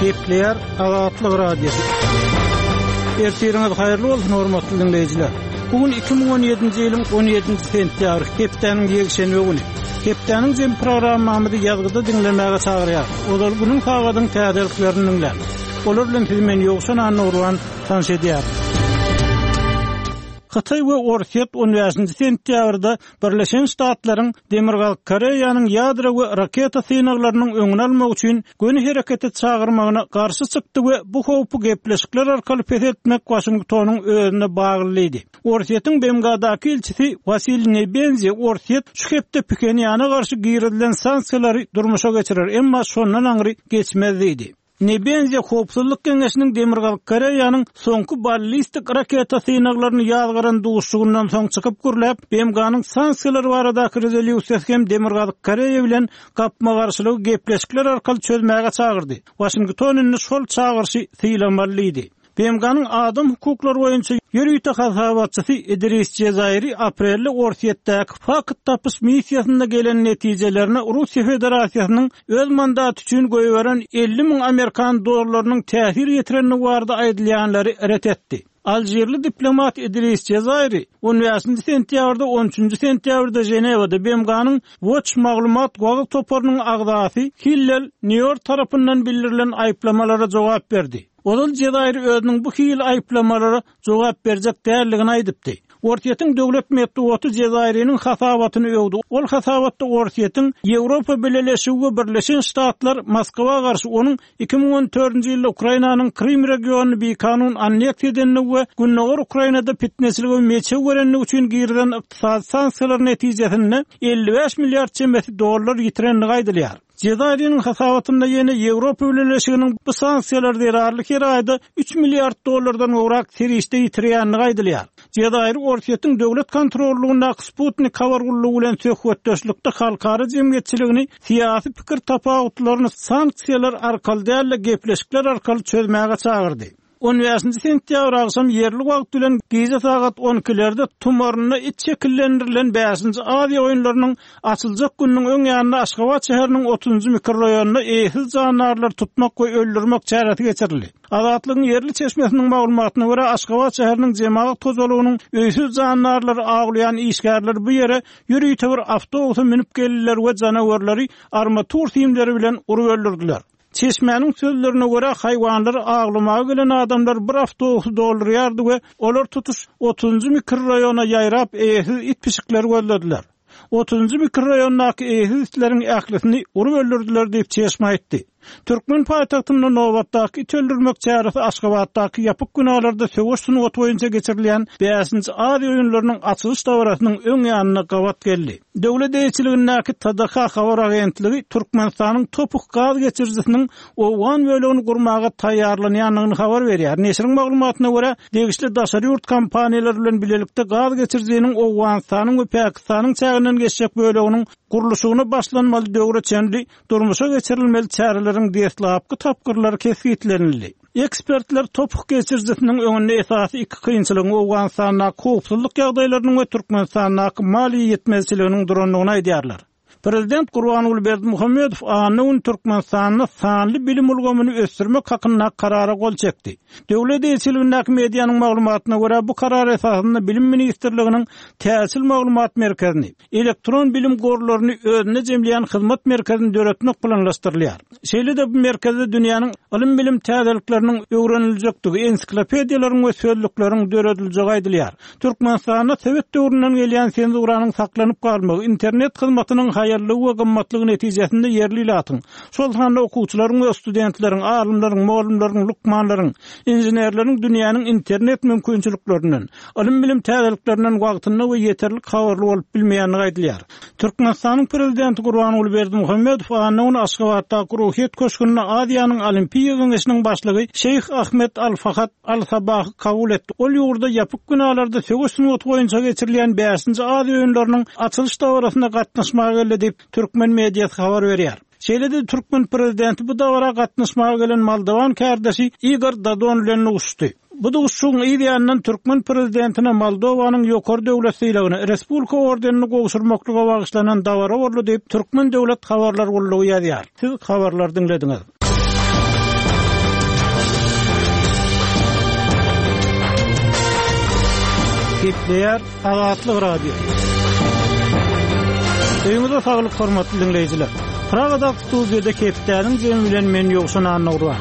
Gepleyer Azatlyk Radiosu. Ertiriniz hayırlı bolsun hormatly dinleyijiler. Bugün 2017-nji ýylyň 17-nji sentýabr, hepdeniň ýekşenbe güni. Hepdeniň jem programmamyzy ýazgyda dinlemäge çagyrýar. Olar bunyň hagadyň täzeliklerini dinler. Olar bilen men ýoksan anurwan tanış edýär. Xitay we Orsiýet 10-nji sentýabrda Birleşen Ştatlaryň Demirgal Koreýanyň ýadro we raketa synaglarynyň öňüni almak üçin göni herekete çagyrmagyna garşy çykdy we bu howpy gepleşikler arkaly petmek Washingtonyň özüne baglydy. Orsiýetiň BMG-daky elçisi Vasil Nebenzi Orsiýet şu hepde Pjönýana garşy giýrilen sanksiýalary durmuşa geçirer, emma şondan aňry geçmez diýdi. Nebenzi Howpsuzlyk Keňeşiniň Demirgal Koreýanyň soňky ballistik raketa synaglaryny ýazgaran duşugundan soň çykyp gürläp, BMG-nyň sanksiýalary baradaky rezolýusiýasy hem Demirgal Koreýa bilen gapma garşylygy gepleşikler arkaly çözmäge çagyrdy. Washingtonyň şol çagyrşy syýlamalydy. BMG-nyň adam hukuklary boýunça ýürüýte hasabatçysy Idris Cezayri aprelde Orsiýetdäki fakt tapyş missiýasynda gelen netijelerini Russiýa Federasiýasynyň öz mandaty üçin goýberen 50.000 Amerikan dollarlarynyň täsir ýetirenini barada aýdylýanlary ret etdi. Aljerli diplomat Idris Cezayri 10-nji sentýabrda 13-nji sentýabrda Jenewada BMG-nyň Watch maglumat gowy toparynyň agdasy Hillel New York tarapyndan bildirilen aýplamalara jogap berdi. Odal Cezayir özünün bu hil aýplamalara jogap berjek däldigini aýdypdy. Orsiýetiň döwlet medeniýeti Cezayir'in hasabatyny öwdi. Ol hasabatda Orsiýetiň Ýewropa Birleşigi we Birleşen Ştatlar Moskwa garşy onun 2014-nji ýylda Ukrainanyň Krim regionuny beýkanun anneksiýa edenini we günnäger Ukrainada pitneçiligi we meçe görenligi üçin giýrilen ykdysady sanksiýalar netijesinde 55 milliard çemberlik dollar ýitirenini aýdylýar. Cezayir'in hasabatında yine Ýewropa Birleşiginiň bu sanksiýalar derarlyk her aýda 3 milliard dollardan öwrak serişde ýitirýänini aýdylýar. Cezayir Orsiýetiň döwlet kontrollugyna Sputnik habargullugy bilen söhbetdeşlikde halkara jemgyýetçiligini syýasy pikir tapawutlaryny sanksiýalar arkaly däl gepleşikler arkaly çözmäge çagyrdy. 10-nji sentýabr agşam yerli wagt bilen gece saat 12-lerde tumaryny iç şekillendirilen 5-nji Aziýa oýunlarynyň açyljak günüň öň ýanyna Aşgabat şäheriniň 30-njy mikroraýonuny eýsiz jandarlar tutmak we öldürmek çarasy geçirildi. Azatlygyň yerli çeşmesiniň maglumatyna görä Aşgabat şäheriniň jemaat tozalygynyň öýsiz jandarlary aglaýan işgärler bu ýere ýürüýte bir awtobusy minip geldiler we janawarlary armatur tüýümleri bilen urup öldürdiler. Çeşmenin sözlerine göre hayvanları ağlamağa gelen adamlar bir avtobusy doldurýardy we olar tutuş 30-njy mikroraýona ýaýrap eýsiz it pişikler gözlediler. 30-njy mikroraýondaky eýsiz itleriň ählisini urup öldürdiler diýip çeşme aýtdy. Türkmen paýtagtyna nowatdaky it öldürmek çarasy Aşgabatdaky ýapyk günalarda söwüşsün ot boýunça geçirilen 5-nji Aziýa oýunlarynyň açylyş dowrasynyň öň ýanyna gawat geldi. Döwlet eýçiligindäki TDK habar agentligi Türkmenistanyň topuk gaz geçirjisiniň Owan bölegini gurmaga taýýarlanýanyny habar berýär. Neşriň maglumatyna görä, degişli daşary ýurt kompaniýalary bilen bilelikde gaz geçirjisiniň Owganstanyň we Pakistanyň çäginden geçjek böleginiň guruluşyna başlanmaly döwre çenli durmuşa geçirilmeli çäreleriň deslapky tapgyrlary kesgitlenildi. Ekspertler topuk geçirjisiniň öňünde esasy iki kynçylygyň Owganstanyň howpsuzlyk ýagdaýlarynyň we Türkmenistanyň mali ýetmezçiliginiň duranlygyny aýdýarlar. Prezident Gurbanuly Berdimuhammedow anyň Türkmenistanyň sanly bilim ulgamyny ösdürmek hakyna karara gol çekdi. Döwlet eýçiligindäki mediýanyň maglumatyna görä bu karar esasynda Bilim Ministrliginiň täsil maglumat merkezini, elektron bilim gorlaryny özüne jemleýän hyzmat merkezini döretmek planlaşdyrylýar. Şeýle-de bu merkezde dünýäniň ilim bilim täzelikleriniň öwreniljekdigi, ensiklopediýalaryň we sözlükleriň döredilýägi aýdylýar. Türkmenistanda Sowet döwründen gelýän senzuranyň saklanyp galmagy, internet hyzmatynyň hayırlı ve gymmatlyk netijesinde yerli ilatyň. Şol handa okuwçylaryň we studentleriň, alimleriň, muallimleriň, lukmanlaryň, inženerleriň dünýäniň internet mümkinçiliklerinden, ilim bilim täzeliklerinden wagtyna we ýeterlik habarly bolup bilmeýänini aýdylýar. Türkmenistanyň prezidenti Gurbanuly Berdimuhammedow anyň Aşgabatdaky Ruhiýet köşkünde Aziýanyň Olimpiýa Geňeşiniň başlygy Şeyh Ahmet Al-Fahat Al-Sabahy kabul etdi. Ol ýurda ýapyk günalarda söwüşsün ot boýunça geçirilen 5-nji Aziýa oýunlarynyň açylyş dowrasyna gatnaşmagy diýip Türkmen mediýasy habar berýär. Şeýle-de Türkmen prezidenti bu dowra gatnaşmagy gelen Moldowan kärdeşi Igor Dodon bilen uçdy. Bu da uçuşun ideýandan Türkmen prezidentine Moldowanyň ýokary döwlet syýlagyny, respublika ordenini gowşurmaklyga bagyşlanan dowra boldy diýip Türkmen döwlet habarlar gullugy ýazýar. Siz habarlar dinlediňiz. Kepler Azatlyk Radio. Öňüňizde saglyk hormatly dinleýijiler. Pragada studiýada Kepler'in jemi bilen men ýoksun anaglar.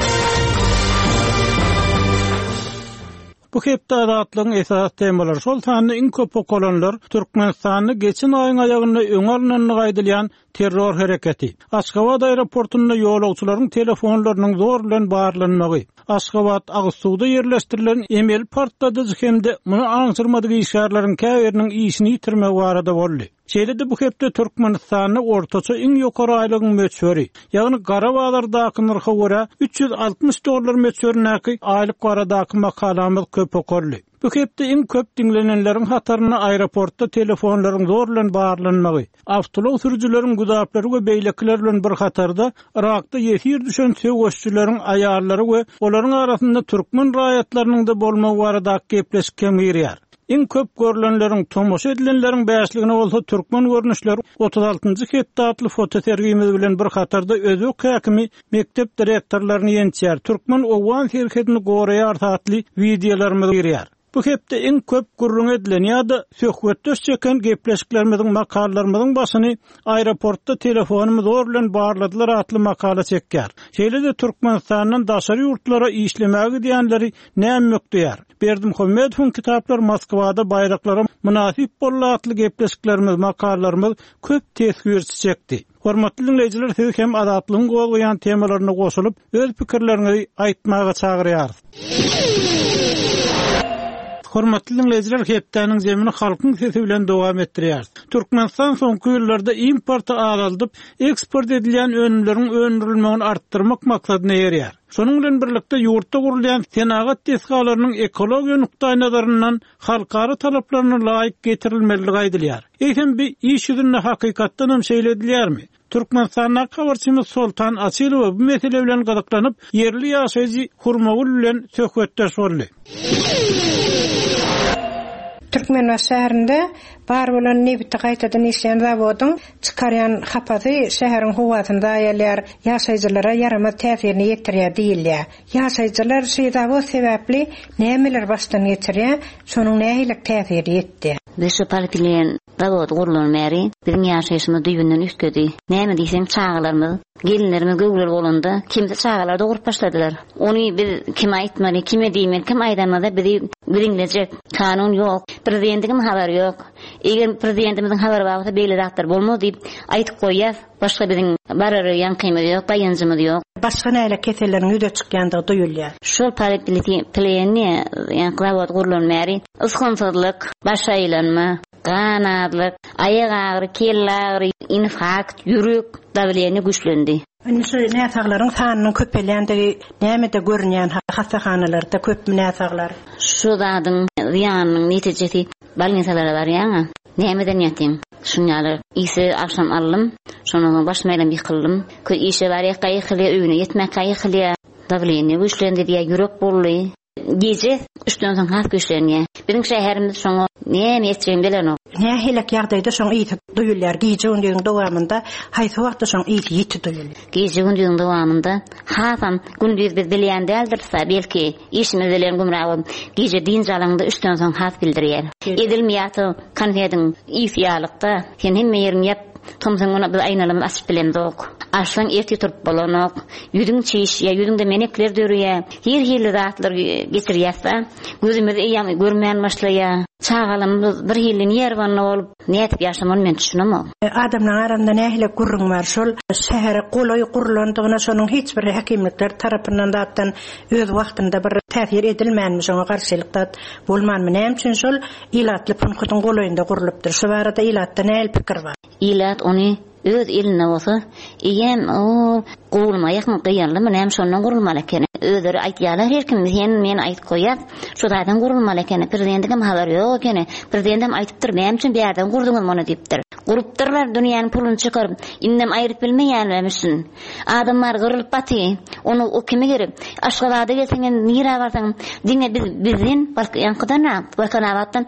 Bu hepde adatlygyň esas temalary şol sany iň köp okulanlar Türkmenistany geçen aýyň aýagynda öňarlanyny gaýdylýan terror hereketi. Aşgabat aeroportunda ýolagçylaryň telefonlarynyň zor bilen barlanmagy. Aşgabat Agsuwda ýerleşdirilen emel partladyjy hemde muny aňsyrmadyk işgärleriň käberiniň işini ýitirmek barada boldy. Şeýle bu hepde Türkmenistanyň ortaça iň ýokary aýlygyň möçberi, ýagny Garabağlardaky narha görä $360 möçberinäki aýlyk baradaky makalamyz köp okurly. Bu hepde iň köp dinlenenleriň hataryna aeroportda telefonlaryň zor bilen barlanmagy, awtolog sürüjüleriň gudaplary we beýlekler bilen bir hatarda Irakda ýetir düşen söwüşçüleriň aýallary we olaryň arasynda türkmen raýatlarynyň da bolmagy baradaky gepleşik kemýär. İň köp görülenleriň, tomoşa edilenleriň bäşligine bolsa türkmen görnüşleri 36-njy hepde atly foto tergimiz bilen bir hatarda özök häkimi mektep direktorlaryny ýençär. Türkmen owan herketini goraýar tatly videolarymyz ýerýär. Bu hepde iň köp gurrun edilen ýa-da söhbetde çeken gepleşiklerimizin makallalarymyzyň başyny aeroportda telefonumyz zor bilen barladylar atly makala çekýär. Şeýle-de Türkmenistanyň daşary ýurtlara işlemäge diýenleri näme Berdim Homedowyň kitaplar Moskwada baýraklara münasip bolan atly gepleşiklerimiz, makallalarymyz köp tesir çekdi. Hormatly dinleýijiler, siz hem adatlygyň golgaýan temalaryna goşulyp öz pikirleriňizi aýtmaga çagyrýar. Hormatly dinleýijiler, hepdäniň jemini halkyň sesi bilen dowam etdirýär. Türkmenistan soňky ýyllarda importa alandyp, eksport edilýän önümleriň öndürilmegini artdyrmak maksadyna ýerýär. Şonuň bilen birlikde ýurtda gurulýan senagat tesgalarynyň ekologiýa nukdaý nazaryndan halkara talaplaryna laýyk getirilmeligi aýdylýar. Eýsem bir iş ýüzünde hakykatdan hem şeýle edilýärmi? Türkmenistanyň habarçymyz Soltan Asylow bu mesele bilen gyzyklanyp, yerli ýaşaýjy Hurmagul bilen söhbetdeş boldy. Türkmen şäherinde bar bolan nebiti gaýtadan işleýän zawodyň çykarýan hapazy şäheriň howasynda ýerler ýaşaýjylara ýarama täsirini ýetirýär diýilýär. Ýaşaýjylar şu zawod sebäpli nämeler başdan geçirýär, şonuň nähili täsiri ýetdi. Şu partilen zavod gurulan meri bizim ýaşaýyşymy düýünden üstgedi. Näme diýsem çağalarymyz, gelinlerimiz göwler bolanda kimde çağalarda gurup başladylar. Ony biz kim aýtmaly, kime diýmek, kim aýdamada bilinmejek kanun ýok, prezidentiň habary ýok. Eger prezidentimizin habary bolsa beýle zatlar bolmaz diýip aýtyp goýýar. Başga biziň barary ýankymy ýok, baýanjymy ýok. Başga näle kesellerin ýüde çykýandygy duýulýar. Şol partilen zawod gurulan meri ysgynsyzlyk, baş aýlanma, ganadlyk, aýak agry, kelle agry, infarkt, ýürek dawleny güçlendi. Şu näsaglaryň sanynyň köpelýändigi näme de görünýän hastahanalarda köp näsaglar. Şu zadyň ýanyň netijesi balnisalara barýan. Nämeden ýatym? Şunyalar ise akşam aldım. Şonuň başmaýlan ýykyldım. Kö işe barýak gaýykly, öýüne ýetmek gaýykly. Dawleny güçlendi diýe ýürek boldy. Gece 3'ten soň has güçlenýär. Bizim şäherimiz şoňa näme etjegim bilen o. Nähilek ýagdaýda şoň ýyty duýulýar. Gece gündüň dowamında haýsy wagtda şoň ýyty duýulýar. Gece gündüň dowamında hasam gündüz biz bilýän däldirse belki işimiz bilen gumragy gece diň jalanda 3'ten soň has bildirýär. Edilmeýär konfetiň ýyfýalykda sen hemme ýerini ýap tomsaňyna biz aýnalamy açyp bilen dok. Aşlan erti turup bolanok, ýüdüň çiş ýa ýüdüňde menekler dörýär, her zatlar geçirýärsa, gözümiz eýam görmän başlaýar. Çağalymyz bir ýylyn ýerwany bolup, näetip ýaşamany men düşünemem. Adamlaryň arasynda nähili gurrun bar şol şäher golaý gurulandygyna şonuň hiç bir häkimlikler tarapyndan datdan öz wagtynda bir täsir edilmänmi, şoňa garşylykda bolmanmy? Näme üçin şol ilatly punktdyň golaýynda gurulypdyr? Şu barada ilatda näme pikir bar? Ilat ony öz eline bolsa, eýem o gurulma ýakyn gyýanlymy näme şondan gurulmaly eken. Özleri aýtýarlar, her kim men aýtyp goýar, şu zadan gurulmaly eken. Prezidentim habary ýok eken. Prezidentim aýtypdyr, näme üçin bäden gurduňyz muny diýipdir. Gurupdyrlar dünýäniň pulunu çykaryp, innem aýryp bilmeýänlemişsin. Adamlar gyrylyp baty, onu o kime gerek? Aşgabada gelseň, nira barsaň, diňe bizin Balkanabatdan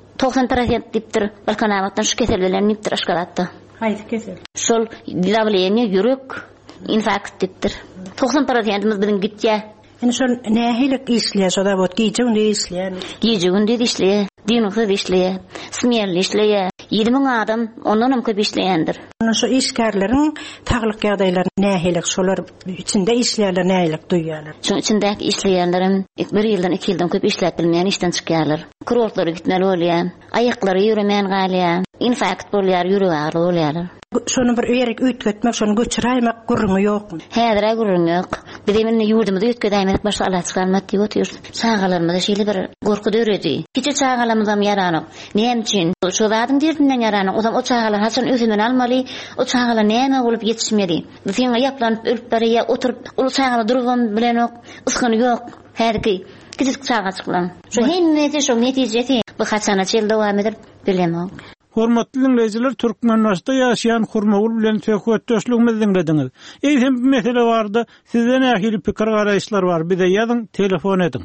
90% diýipdir. Balkanabatdan şu kesel bilen diýipdir Aşgabatda. Haýsy kesel? Şol dawleny ýürek infarkt diýipdir. 90%'imiz biziň gitýär. Şol nähili işleýär, şoda bot gije gündüz işleýär. Gije gündüz işleýär. Dinokda işleýär, smýerli işleýär. 20 adam ondan köp işleýändir. Şu işgärlerin taglyk ýagdaýlary nähelik, şolar içinde işleýärler, nähelik duýýarlar. Şoň içindäki işleýänlerim 1 ýyldan 2 ýyldan köp işläp bilmeýän işden çykýarlar. Kurortlary gitmeli bolýar, aýaklary ýüremeýän galýar, infarkt bolýar, ýüregi agry bolýar. Şonu bir ýerek üýtgetmek, şonu göçüräýmek gurrumy ýokmy? Häzir gurrun ýok. Bilemini ýurdumda üýtgedeýmek başga alat çykarmak diýip otyr. Çağalarymyzda şeýle bir gorku döredi. Kiçi çağalarymyzam ýaranyk. Näme üçin? Şu zadyň derdinden ýaranyk. Ozam o çağalar haçan özünden almaly, o çağalar näme bolup ýetişmeli. Biziň ýaplanyp ölüp barýar, oturup ulu çağalar durgan bilen ok, yskyny ýok. Herki kiçik çağa çyklan. Şu hemmeti şu netijeti bu haçana çel dowam edip bilemok. Hormatly dinleyijiler, Türkmenistanda ýaşaýan Hurmagul bilen söhbetdeşligimizi dinlediňiz. Eýsem bir mesele bardy. Sizden ähli pikir garaýşlar bar. Bize ýazyň, telefon ediň.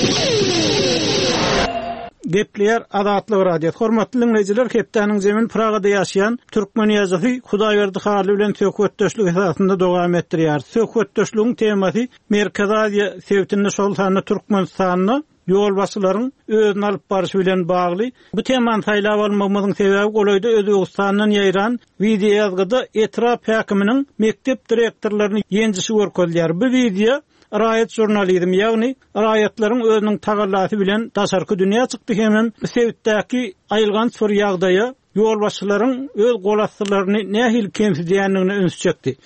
Gepler Adatly radio. Hormatly dinleyijiler, hepdeniň zemin Pragada ýaşaýan türkmen ýazgy Hudaýberdi Haly bilen söhbetdeşlik esasynda dowam etdirýär. Söhbetdeşligiň temasy Merkez Aziýa sewtinde şoltany Türkmenistanyny ýol başlaryň özüni alyp barşy bilen bagly. Bu temany taýlap almamyzyň sebebi golayda Özbegistanyň ýaýran video ýazgyda etrap häkiminiň mektep direktorlaryny ýenjisi görkezýär. Bu video raýat jurnalizm, ýagny raýatlaryň özüniň tagallasy bilen daşarky dünýä çykdy hemem sebäpdäki aýylgan sor ýagdaýa ýol başlaryň öz golassylaryny nähil kemsizýänligini öňe çekdi.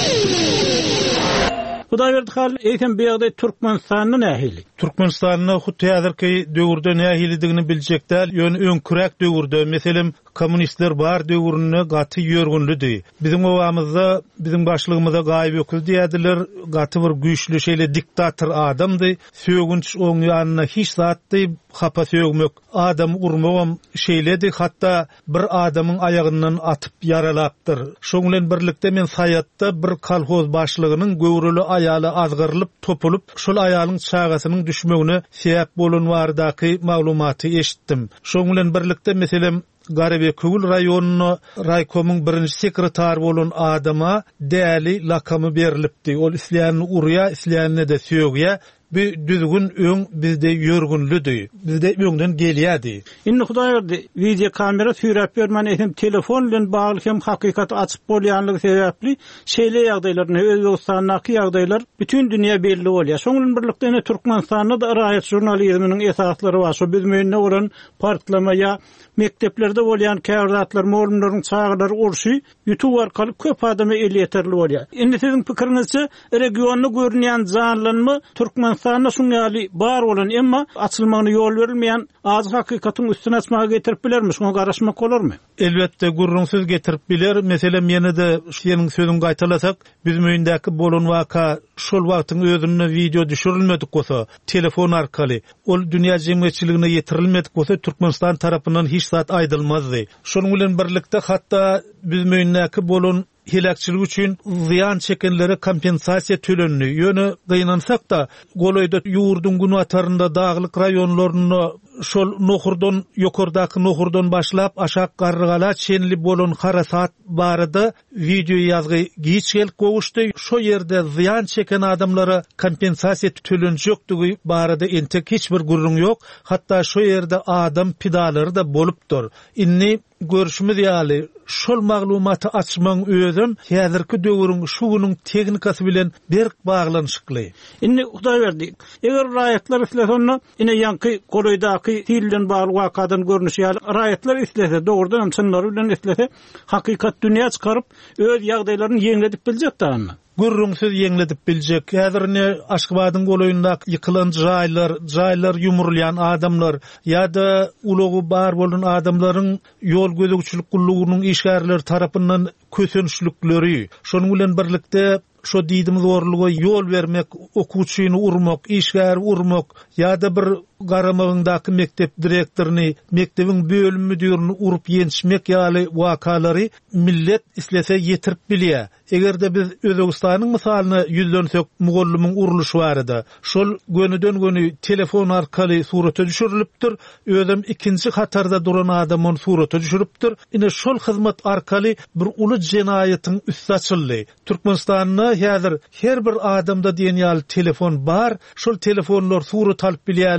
Hudaýberdi Haly eýsem bu ýagdaý Türkmenistanyň nähili. Türkmenistanyň hutda häzirki döwürde nähilidigini biljekler, ýöne öňkürek döwürde, meselem kommunistler bar döwürüne gaty ýörgünlüdi. Bizim owamyzda, bizim başlygymyzda gaýyp öküz diýdiler, gaty bir güýçlü şeýle diktator adamdy. Söýgünç oň ýanyna hiç zatdy hapa söýmek, adam urmagam şeýledi, hatda bir adamyň ayagyndan atyp yaralapdyr. Şoň bilen birlikde men Saýatda bir kolhoz başlygynyň göwrüli aýaly azgyrylyp topulup, şol aýalyň çagasynyň düşmegine sebäp bolan bardaky maglumaty eşitdim. Şoň bilen birlikde meselem Garebe Kugul raýonuny raýkomyň birinji sekretary bolan adama däli lakamy berilipdi. Ol isleýän urýa, isleýänne de söýgýä. Bu düzgün öň bizde ýörgünlüdi. Bizde öňden gelýärdi. Indi Hudaýberdi video kamera sürep bermän etem telefon bilen bagly hem hakykat açyp bolýanlygy sebäpli şeýle ýagdaýlaryny Özbegistanyňky ýagdaýlar bütün dünýä belli bolýar. Şoň bilen birlikde Türkmenistanda da raýat jurnalizminiň esaslary bar. Şo bizmeýne bolan partlama ýa mekteplerde bolýan käwratlar, molumlaryň çağlary urşy YouTube arkaly köp adamy el ýeterli bolýar. Indi siziň pikirinizçe regionda görünýän zanlanma Türkmenistanyň şuňaly bar bolan emma açylmagyna ýol berilmeýän az hakykatyň üstüne açmaga getirip bilermi? Şoňa garaşmak bolarmy? Elbetde gurrun söz getirip biler. Meselem ýene de şeýiniň sözüň gaýtalasak, bizim öýündäki bolan waka şol wagtyň özüne video düşürilmedik bolsa, telefon arkaly, ol dünýä jemgyýetçiligine ýetirilmedik bolsa, Türkmenistan tarapyndan hiç zat aýdylmazdy. Şonuň bilen birlikde hatda bizim öýündäki bolan hilakçılık üçün ziyan çekenlere kompensasiya tölenini ýöne gynansak da golayda ýurdun gün atarında dağlık rayonlaryny şol nohurdan ýokardaky nohurdan başlap aşak garrygala çenli bolan harasat barada video ýazgy giçgel gowuşdy. Şo ýerde ziyan çeken adamlara kompensasiya tölenjekdigi barada entek hiç bir gurrun ýok. Hatda şo ýerde adam pidalary da bolupdyr. Inni görüşimiz ýaly şol maglumaty açmaň özün häzirki döwürüň şu günüň teknikasy bilen berk baglanyşykly. Indi Hudaýberdi, eger raýatlar isleseňne ine ýanky golaydaky tilden bagly wakadan görnüşýär. Raýatlar islese, dogrudan çynlary bilen islese, hakykat dünýä çykaryp öz ýagdaýlaryny ýeňledip biljekdir. Gurrun söz ýeňledip biljek. Häzirne Aşgabatyň golaýynda ýykylan jaýlar ýumurlayan adamlar ýa-da ulagy bar bolan adamlaryň ýol gözegçilik gullugynyň işgärleri tarapyndan kösençlikleri. Şonuň bilen birlikde şo diýdimiz orlugy ýol bermek, okuwçyny urmak, işgär urmak ýa-da bir garamagyndaky mektep direktoryny, mektebiň bölüm müdirini urup ýenişmek ýaly wakalary millet islese ýetirip bilýär. Egerde biz Özbegistanyň mysalyny ýüzlensek, mugallymyň uruluşy barada. Şol gönüden göni telefon arkaly surata düşürilipdir. Özüm ikinji hatarda duran adamyň surata düşüripdir. Ine şol hyzmat arkaly bir uly jenaýatyň üstü açyldy. Türkmenistanyň häzir her bir adamda diýen ýaly telefon bar. Şol telefonlar surat alyp bilýärler.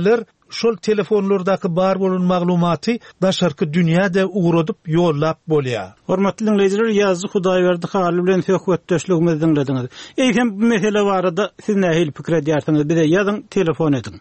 şol telefonlardaky bar bolan maglumaty daşarky dünýäde uğradyp ýollap bolýar. Hormatly dinleyijiler, ýazgy Hudaýberdi haly bilen söhbetdeşligimizi dinlediňiz. Eýsem bu mesele barada siz nähil pikir edýärsiňiz? Bize ýazyň, telefon ediň.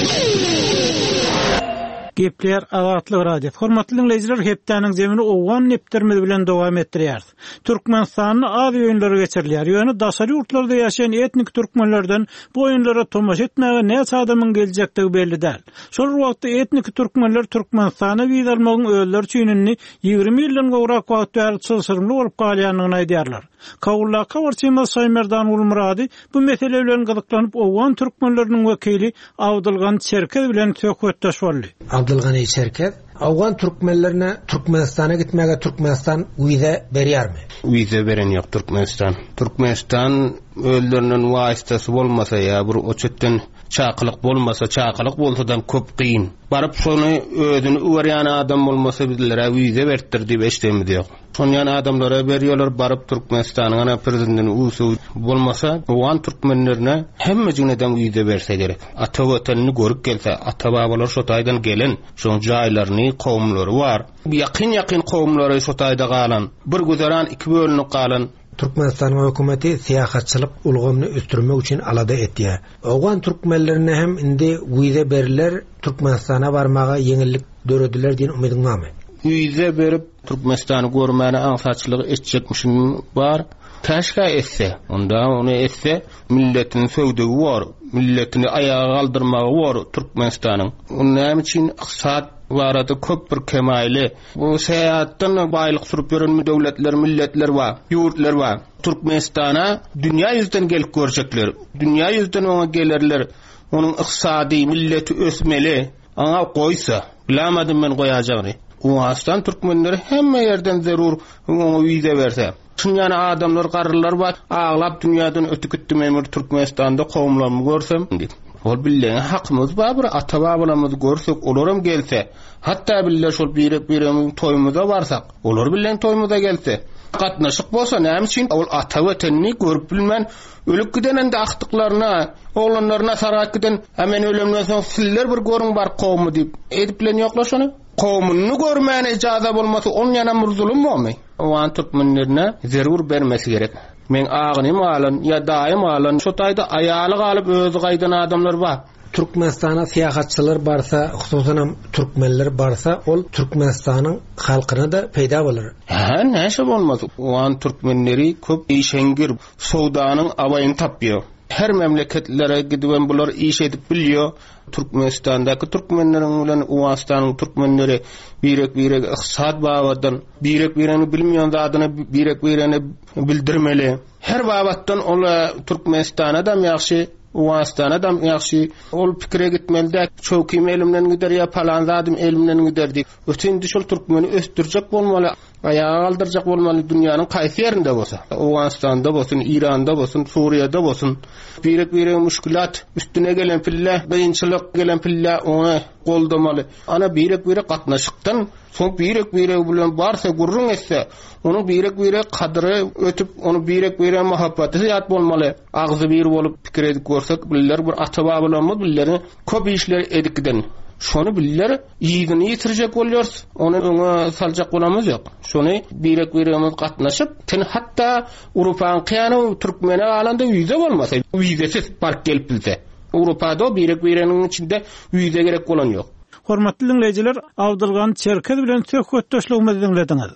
Gepler Azatlyk radio. Hormatly dinleyijiler, hepdeniň zemini owan neptermez bilen dowam etdirýär. Türkmenistanyň az öýünleri geçirilýär. Ýöne daşary ýurtlarda ýaşaýan etnik türkmenlerden bu öýünlere tomaş etmäge näçe adamyň geljektigi belli däl. Şol wagtda etnik türkmenler Türkmenistana wiza almagyň öýler çynyny 20 ýyldan gowrak wagt bäri çylsyrmly bolup galýanyny aýdýarlar. Kawulla Kawarçyma Saýmerdan Ulmurady bu mesele bilen gyzyklanyp owan türkmenleriniň wekili Abdulgan Çerkez bilen söhbetdeş boldy. Abdulgan Çerkez, Awgan türkmenlerine Türkmenistana gitmege Türkmenistan wiza berýärmi? Wiza beren ýok Türkmenistan. Türkmenistan öýleriniň wasitasi bolmasa ýa bir oçetden çaqylyk bolmasa, çaqylyk bolsadan köp kıyın. Barıp şonu özünü öwrýän adam bolmasa bizlere wiza bertir diýip eşdemidi ýok. Şonyan adamlara berýärler, barıp Türkmenistanyň ana prezidentini usu bolmasa, owan türkmenlerine hemme jüňeden wiza berse gerek. Ata watanny görüp gelse, ata babalar şo taýdan gelen, şoň jaýlaryny, kowumlary bar. Ýakyn kowumlary şo taýda galan, bir güzeran iki bölünip galan. Türkmenistan hökümeti siýasatçylyk ulgamyny östürmek üçin alada etdi. Awgan türkmenlerine hem indi wiza berilýär, Türkmenistana barmaga yeňillik dörediler diýen umydyň barmy? Wiza berip Türkmenistany görmäne aňsatçylygy etjekmişim bar. Taşka etse, onda onu etse milletin söwdegi bar, milletini ayağa kaldırmagy bar Türkmenistanyň. Näme üçin iqtisad barada köp bir kemaýly. Bu seýatdan baýlyk sürup ýören döwletler, milletler bar, ýurtlar bar. Türkmenistana dünýä ýüzünden gelip görjekler. Dünýä ýüzünden oňa gelerler. Onuň iqtisady, milleti ösmeli. Aňa goýsa, bilemedim men goýajagyny. O aslan türkmenleri hemme yerden zerur oňa wiza berse. Şunyan adamlar, garrylar bar, aglap dünýäden ötüp gitdim men Türkmenistanda kowumlarmy görsem diýip. Ol bilen hakymyz bar, bir ata babalarymyz görsek, olaram gelse, hatta biller şol biremiň toýumyza barsak, olar bilen toýumyza gelse, gatnaşyk bolsa näme üçin ol ata wetenini görüp bilmän, ölüp gidenen de akdyklaryna, oglanlaryna sarak giden, hemen ölemden soň siller bir görüň bar kowumy diýip edip bilen ýoklar şonu. Kowumuny görmäne ijaza bolmasa on ýana murzulum bolmy? Owan türkmenlerine zerur bermesi gerek. Men agynym alan ýa daýym alan şo taýda aýaly galyp özü gaýdan adamlar bar. Türkmenistana siýasatçylar barsa, hususan türkmenler barsa, ol Türkmenistanyň halkyna da peýda bolar. Ha, näşe bolmaz? Owan türkmenleri köp işengir, sowdanyň awaýyny tapýar. Her memleketlere gidip bular iş edip bilýär. Türkmenistandaky türkmenleriň bilen Owastanyň türkmenleri birek iqtisad babadan birek bilmeýän zadyny birek bildirmeli. Her babatdan ola Türkmenistana da ýaxşy, Owastana da ýaxşy. Ol pikire gitmeli, çoky elimden gider ýa palan zadym elimden gider diýip. Ötündi şol türkmeni östürjek bolmaly, ayağa kaldırjak bolmaly dünýäniň kaýsy ýerinde bolsa. Owastanda bolsun, Iranda bolsun, Suriýada bolsun. Birek müşkilat üstüne gelen pille, gynçylyk gelen pille onu goldamaly. Ana birek gatnaşykdan soň birek bilen barsa gurrun etse, onu birek kadry ötüp, onu birek muhabbaty ýat bolmaly. Agzy bir bolup pikir edip görsek, biller bir ata babalarymyz billerini köp işler edikden. Şonu biller ýygyny ýitirjek bolýar, onu oňa saljak bolamyz ýok. Şonu birek gatnaşyp, ten hatta Urupaň kyany türkmene alanda wiza bolmasa, wizasiz park gelip bilse. Urupada birek içinde wiza gerek bolan ýok. Hormatly dinleyijiler, Abdulgan Çerkez bilen söhbetdeşligimizi dinlediňiz.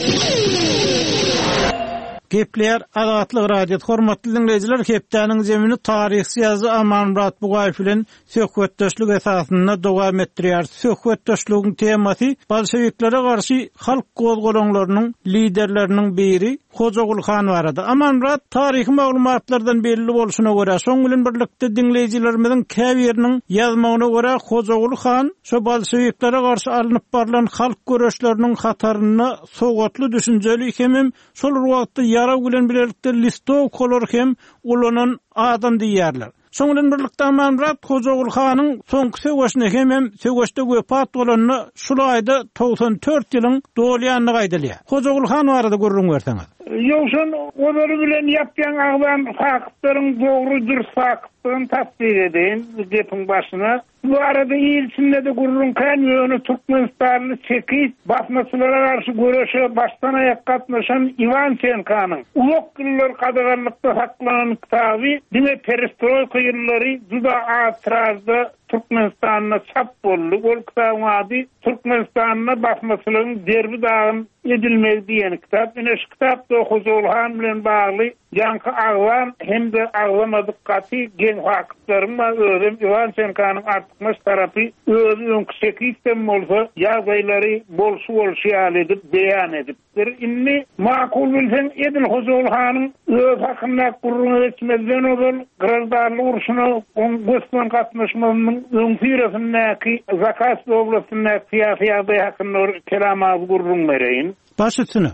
Gepler Azatlyk radio. Hormatly dinleyijiler, hepdeniň zemini taryh syýasy Amanmurat Bugaýew bilen söhbetdeşlik esasynda dowam etdirýär. Söhbetdeşligiň temasy bolşewiklere garşy halk gozgolanylarynyň liderleriniň biri Hojagul Xan barada. Amanmurat taryhy maglumatlardan belli bolşuna görä, şoň bilen birlikde dinleyijilerimiziň käbiriniň ýazmagyna görä Hojagul Xan şo bolşewiklere garşy alınıp barlan halk göreşleriniň hataryny sogatly düşünjeli hemem şol wagtda yara bilen birlikde listow kolor hem ulanan adam diýerler. Şoň bilen birlikde Amanmurat Hojagul Xanyň soňky söwüşine hemem söwüşde wepat bolanyny şol aýda 94 ýylyň dolýanyny gaýdalýar. Hojagul Xan barada görüň berseňiz. Ýokşan olary bilen ýapýan agdan faktylaryň dogry dürüst tapdığın tasdik edin gepin başına. Bu arada ilçinde de gururunkan yönü Türkmenistanlı çekip basmasılara karşı görüşe baştan ayak katlaşan Ivan Çenkan'ın uluk yıllar kadağanlıkta saklanan kitabı dime perestroika yılları juda atirazda Türkmenistan'a çap bollu. O kitabın adı Türkmenistan'a basmasıların derbi dağın edilmez diyen kitap. Yine şu kitap da Huzulhan bilen bağlı yankı ağlan hem de ağlamadık katı gen vakıtlarımla özüm Ivan Çenkan'ın artmış tarafı özü önküseki istem olsa yazayları bolsu edip beyan ediptir. İnni makul bilsen edin Huzulhan'ın öz hakkında kurunu etmezden olur. Kırıldarlı urşunu gösteren katmışmanın önküyresindeki Zakaslı oblasındaki siyasi aday hakkında kelam ağzı kurun vereyin. Başüstüne.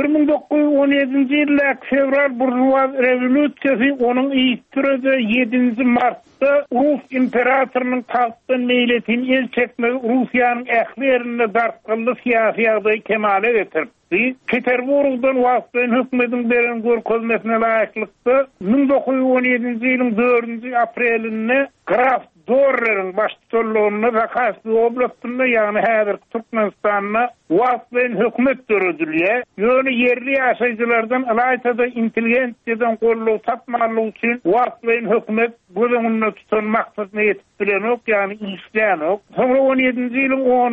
1917 yılda fevral Burjuva revolüsyası onun itirafı 7. Mart'ta Rus imparatorunun tahttan meyletin el çekme Rusya'nın ehlerine dartqıllı siyasi adayı kemale getirdi. Peterburg'dan vasıtayın hükmetin beren görkezmesine layıklıkta 1917 yılın 4. aprelinde Graf Dorrer'in başçılığında Zakaslı oblastında yani hazır Türkmenistan'na vasıtayın hükmet dörüdülüye yönü yerli yaşayıcılardan alaytada inteligensiyadan kolluğu tapmalı için vasıtayın hükmet bu zamanla tutan maksatına yetip bilen ok yani işleyen ok. Sonra 17. yılın 10.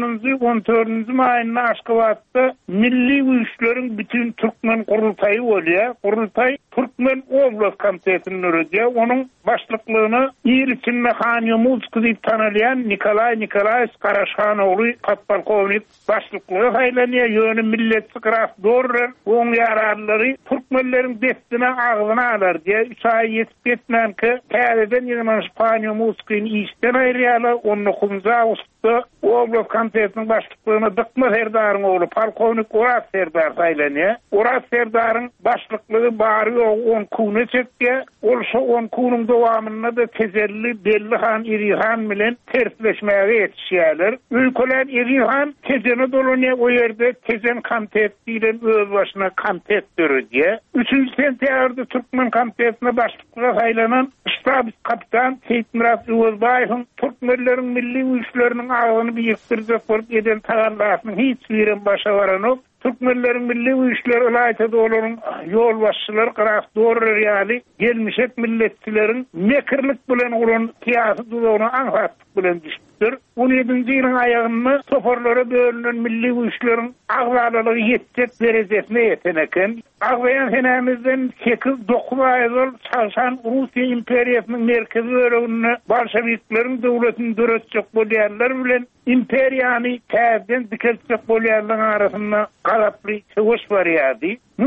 14. mayında Aşkabat'ta milli güçlerin bütün Türkmen kurultayı oluyor. Kurultay Türkmen Oblast Komitetinin örüdüyor. Onun başlıklığını İriçin Mekhaniyomuz deyip tanılayan Nikolay Karaşhanoğlu Katbalkovnik başlıklığı haylanıyor. Yönü milletçi Graf Dorrer onun yararları Türkmenlerin destine ağzına alır diye 3 ay yetip yetmeyen ki tədədən yine İspanyomuzkin işten ayrıyalı 19. Ağustos'ta Oblast Komitetinin başlıklığını Dıkma Serdar'ın oğlu Polkovnik Uras Serdar saylanıyor. Uras Serdar'ın başlıklığı bağırıyor 10 kunu çekti. Olsa 10 kunun devamında da tezelli Bellihan İrihan bilen tersleşmeye yetişiyorlar. Ülkelen İrihan tezeni dolunuyor o yerde tezen komitet diyen öz başına komitet dörü diye. 3. sentiyarda Türkmen komitetine başlıklığı saylanan Stab Kapitan Seyit Miras Özbayev'in Türkmenlerin milli güçlerinin ağını bir yıktıracak olup eden tağarlarının hiç birin başa varan yok. Türkmenlerin milli güçleri alaytada olan yol başçıları Graf Dorrer yani gelmişek milletçilerin mekirlik bilen olan siyasi dudağını anlattık bilen düştüdür. 17. yılın ayağını toparlara bölünen milli güçlerin ağlarlığı yetecek derecesine yeteneken ağlayan senemizden 8-9 aydır çalışan Rusya imperiyasının merkezi örgününe Bolşeviklerin devletini dörtecek bolyanlar bilen imperiyanı tezden dikeltecek bolyanların arasında galaplı savaş var yadı.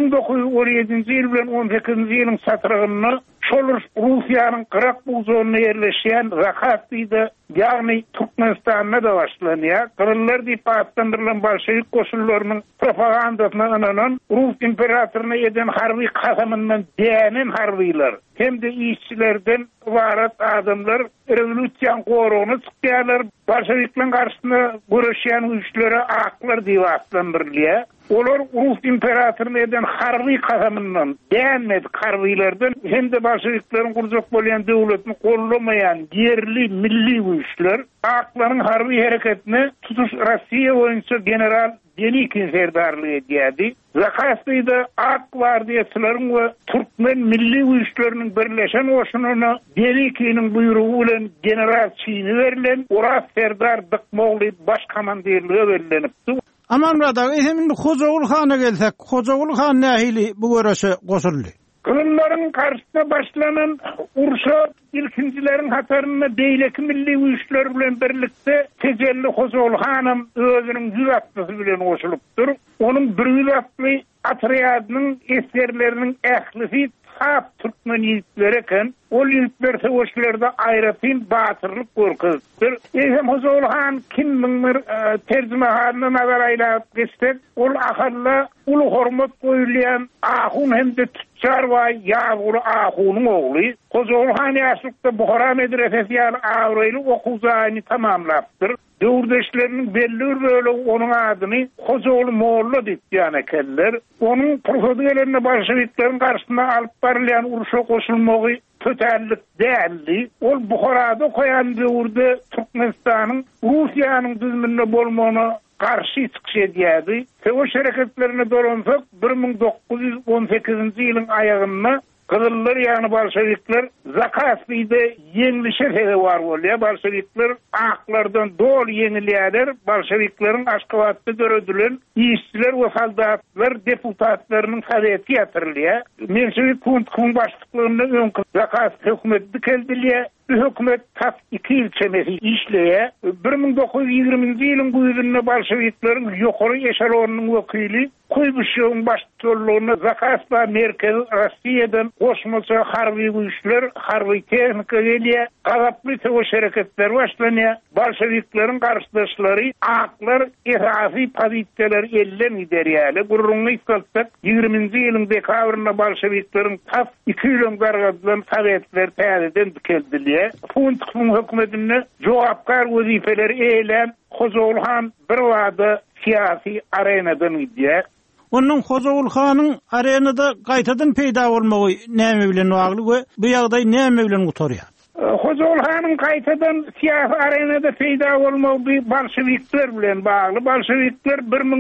1917. yıl bilen 18. yılın satırağını Şolur Rusya'nın Kırak buzonuna yerleşen Zakaslı'da yani Türkmenistan'na da başlanıyor. Kırıllar deyip adlandırılan Bolşevik koşullarının propagandasına inanan Rus imparatoruna eden harbi kasamından değenen harbiler hem de işçilerden varat adamlar revolüsyon koruğunu çıkıyorlar. Bolşeviklerin karşısında görüşen güçlere aklar diye adlandırılıyor. Olar Rus imparatoruna eden harbi kasamından değenmedik harbilerden hem de Bolşeviklerin kuracak bolan devletini kollamayan yerli milli güçler akların harbi hareketine tutuş Rusya oyuncu General Denikin serdarlığı ediyordu. Zakaslı'da AK Vardiyasıların ve Türkmen milli güçlerinin birleşen oşununa Denikin'in buyruğu ile General Çiğni verilen Uras Serdar Dıkmoğlu başkomandirliği verilenipti. Aman radar, hemen Hocaoğlu Han'a gelsek, Hocaoğlu Han nahili bu görüşe koşuldu. Kırımların karşısına başlanan Urşa ilkincilerin hatarına beyleki milli güçler bilen birlikte tecelli Hocaoğlu Han'ın özünün 100 atlısı bilen koşuluptur. Onun 100 atlı atriyadının eserlerinin ehlisi saf Türkmen yiğitlerken o yiğitler savaşlarda ayrıtın batırlık korkuzdur. Ehem Hocaoğlu Han kimdir tercüme halini nazarayla geçtik. Ol ahalla ulu hormat koyulayan ahun hem de tüccar ve yağvuru ahunun oğlu. Hocaoğlu Han yaşlıkta Buhara medresesi yani avraylı okuzağını tamamlattır. Dövürdeşlerinin belli böyle onun adını Hocaoğlu Moğollu dittiğine keller. Onun profesyonellerine Bolşeviklerin karşısında alıp varlayan Urşa koşulmağı kötärlik däldi. Ol Buharada koýan döwürde Türkmenistanyň Russiýanyň düzmünde bolmagyna karşı çıkış edýärdi. O şereketlerine dolansak 1918-nji ýylyň aýagyna Kızıllar yani Bolşevikler Zakasly'da yeňilişe var bolýar. Bolşevikler aklardan dol yeňilýärler. Bolşeviklerin Aşgabatda döredilen işçiler we soldatlar deputatlarynyň soweti ýatyrylýar. Menşevik Kuntkyň başlyklygyna öňkü Zakasly hökümeti keldilýär. Hökümet tap 2 ýyl çemesi işleýär. 1920-nji ýylyň güýdünde Bolşevikleriň ýokary eşelonynyň wekili Kuybuşyň başçylygyna Zakaspa merkezi Rossiýadan goşmaça harby güýçler, harby tehnika gelýär. Gazaply töwüş hereketleri başlanýar. Bolşevikleriň garşydaşlary aklar esasy pozisiýalar ellen giderýärler. Gurrunly ýetdik 20-nji ýylyň dekabrynda Bolşevikleriň tap 2 ýyl gargadylan sowetler täzeden dikeldiler. Kuntkyň hökümetine jogapkar wezifeleri eýlen Hozowulhan bir wada siyasi arenadan gidýär. Onun Hozowulhanyň arenada gaýtadan peýda bolmagy näme bilen bagly we bu ýagdaý näme bilen gutarýar? Hozowulhanyň gaýtadan siyasi arenada peýda bolmagy Bolşevikler bilen bagly. Bolşevikler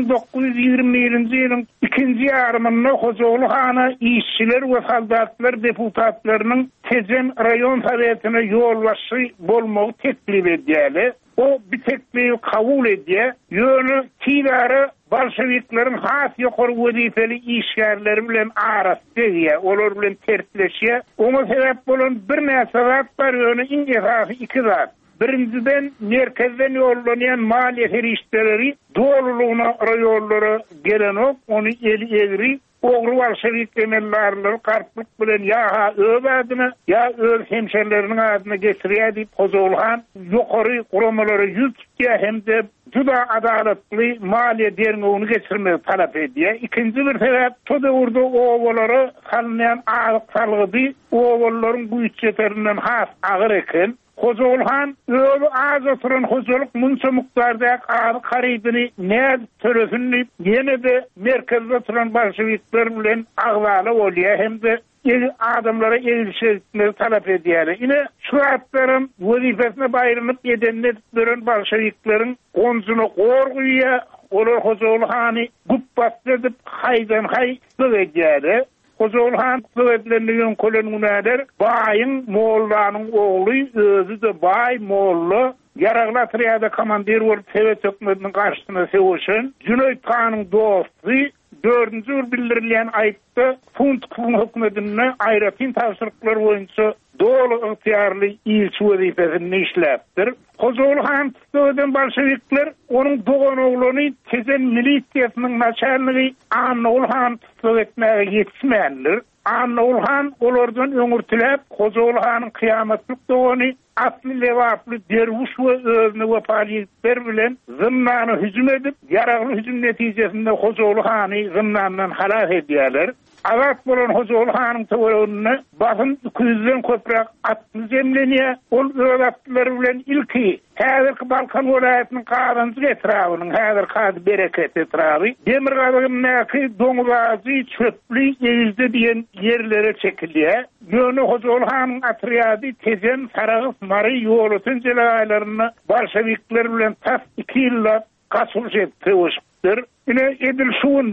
1920-nji ýylyň 2-nji ýarymynda Hozowulhany işçiler we soldatlar deputatlarynyň Tezen rayon sowetine ýolbaşy bolmagy teklip edýärler. O bir teklifi kabul edýär. Ýöne Tilary Bolşeviklerin has ýokary wezifeli işgärleri bilen arasynda, olar bilen tertleşýär. Oňa sebäp bolan bir näme sebäp bar, ýöne iňe 2 zat. Birinciden merkezden ýollanýan maliýe ferişdeleri dolulugyna raýonlara gelenok, ony eli egri ogry Bolşevik emellerleri karplyk bilen ýa öz adyna ýa öz hemşerleriniň adyna geçirýär diýip Hozowulhan ýokary guramalary ýüztýär hemde juda adalatly maliýe derneğini geçirmegi talap edýär. Ikinji bir sebäp toda urdu owalary halnyan agyk salgydy, owalaryň güýçetlerinden has agyr eken. Hozowulhan öýle az oturan hozoluk munça mukdarda agy karydyny näde törefini ýene-de merkezde oturan Bolşevikler bilen agzaly bolýar hemde adamlara eýilişini talap edýär. Ine şu atlaryň wezifesine baýranyp edenler bilen Bolşevikleriň gonjuny gorguýar, olar Hozowulhany guppat edip haýdan haý edýär. Hozowulhan söwetlendiğin kolongunader baýyň mollanyň ogly özü de baý mollu yaragla triada komandir bolup Sowet hökümetiniň garşysyna sewişen Cüneyt Hanyň dosty 4-nji ýyl bildirilýän aýtda Kuntkyň hökümetine aýratyn tapşyryklar boýunça dolu ýarly ilçi wezifesini işläpdir. Hozowulhan tutduğun Bolşevikler onun doğan oğlunu Tezen milisiýasynyň načalnigy Anowulhan tutup etmäge ýetişmändir. Anowulhan olardan öňürtilip Hozowulhanyň kıyametlik doğany asly lewaply derwiş we özüne wepalypler bilen zymnany hüjüm edip yaragly hüjüm netijesinde Hozowulhany zymnandan halak edýärler. Azat bolan Hozowulhanyň töwereğine basyn 200-den köprek atly zemlenýär. Ol öwretler bilen ilki häzirki Balkan welaýatynyň Kazanjy etrawynyň häzir Kaz Bereket etrawy Demirgazyň doňuzazy çöpli ýeýildi diýen ýerlere çekilýär. Ýöne Hozowulhanyň atriady Tezen Saragys Mary ýolutyn jelaýlaryny Bolşevikler bilen tas 2 ýyllap gaçylyş etdirýär. Ine Edil Şuwun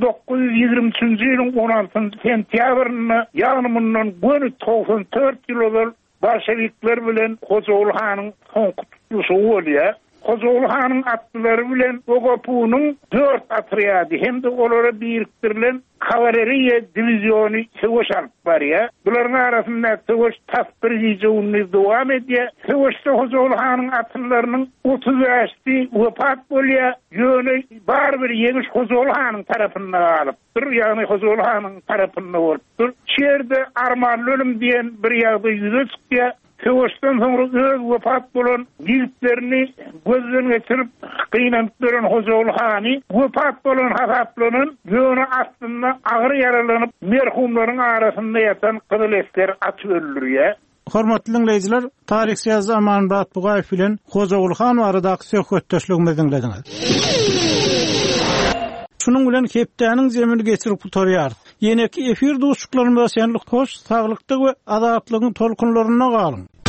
1923-nji ýylyň 16-njy sentýabryny ýagnymyndan gönü 94 ýyl Bolşevikler bilen Hozowulhanyň soňky tutuşy bolýar. Hozowulhanyň atlary bilen Ogapunyň 4 atriady hem de olara birikdirilen kavaleriýa diviziony sewş alyp barýar. Bularyň arasynda sewş tas bir ýygyny dowam edýär. Sewşde Hozowulhanyň atlarynyň 35-ti wepat bolýar. Ýöne bar bir ýeňiş Hozowulhanyň tarapyndan alypdyr, ýagny Hozowulhanyň tarapyndan bolupdyr. Şerde armanly ölüm diýen bir ýagdaý ýüze çykýar. Sewşden soňra öz wepat bolan ýigitlerini gözden geçirip kıynanıp duran Hozowulhany wepat bolan hasaplanyň ýöne aslynda agyr yaralanyp merhumlaryň arasynda ýatan Kızıl Esker atyp öldürýär. Hormatly dinleyijiler, tarihçi Amanbat Bugaýew bilen Hozowulhan aradaky söhbetdeşligimizi dinlediňiz. Şunun bilen hepdäniň zemini geçirip tutarýar. Yeneki efir duşuklarymyza senlik hoş, saglyktlyk we azatlygyň tolkunlaryna galyň.